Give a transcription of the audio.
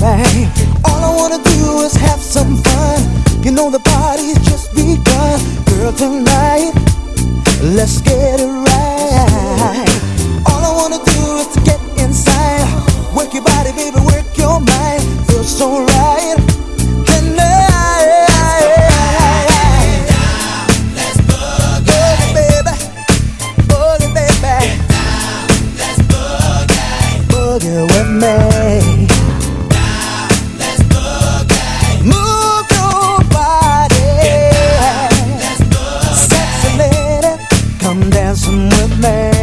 thing. All I wanna do is have some fun. You know the party's just begun. Girl, tonight, let's get it right. All I wanna do is to get inside. Work your body, baby, work your mind. Feels so right tonight. Let's boogie, baby, boogie, baby. Get down, let's boogie. Boogie with me. Let's boogie. Move your body. Let's boogie. Sexy lady, come dancing with me.